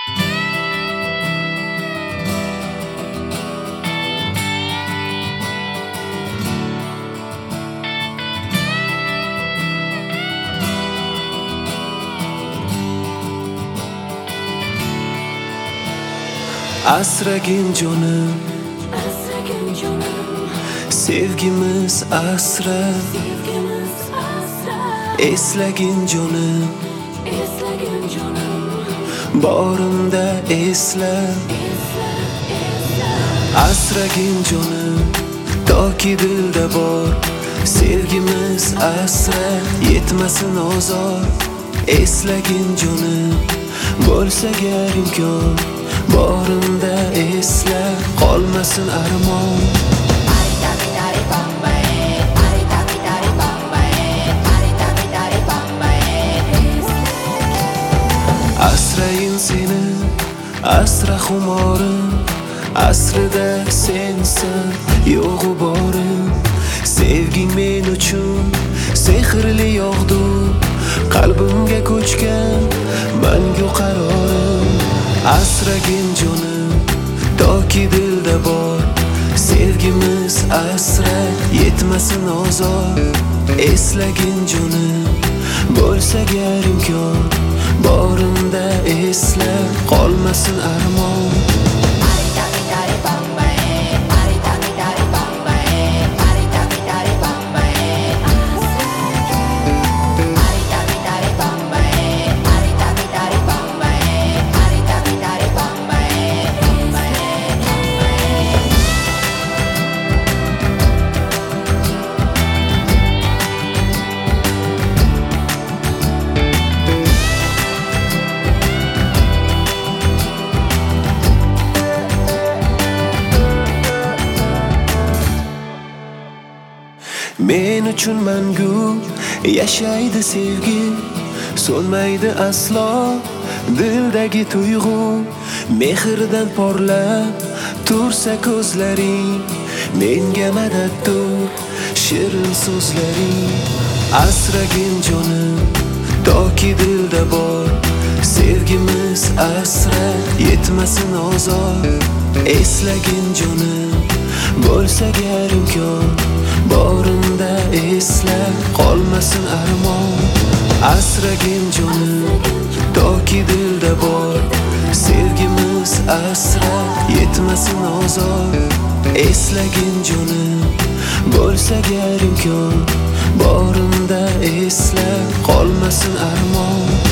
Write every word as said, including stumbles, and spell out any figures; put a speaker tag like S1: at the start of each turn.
S1: Asragin jonim,
S2: asragin jonim,
S1: sevgimiz asra,
S2: sevgimiz asra.
S1: Eslagin jonim,
S2: Eslagin jonim,
S1: borimda esla.
S2: esla, esla.
S1: Asragin jonim, toki dilda bor, sevgimiz asra, yetmasin ozor. Eslagin jonim, bo'lsa gar imkon, borimda esla, qolmasin armon. Asrayin seni, asra xumorim, asrida sensan, yo'g'u borim. Sevging men uchun sehrli yog'du, qalbimga ko'chgan mangu qarorim. Asragin jonim, toki dilda bor, sevgimiz asra, yetmasin ozor. Eslagin jonim, bo'lsa gar imkon, borimda esla, qolmasin armon. Men uchun mangu yashaydi sevgi, so'nmaydi aslo dildagi tuyg'u. Mehrdan porlab tursa ko'zlaring, menga madaddur shirin so'zlaring. Asragin jonim, toki dilda bor, sevgimiz asra, yetmasin ozor. Eslagin jonim, bo'lsa gar imkon, borimda esla, qolmasin armon. Asragin jonim, toki dilda bor, sevgimiz asra, yetmasin ozor. Eslagin jonim, bo'lsa gar imkon, borimda esla, qolmasin armon.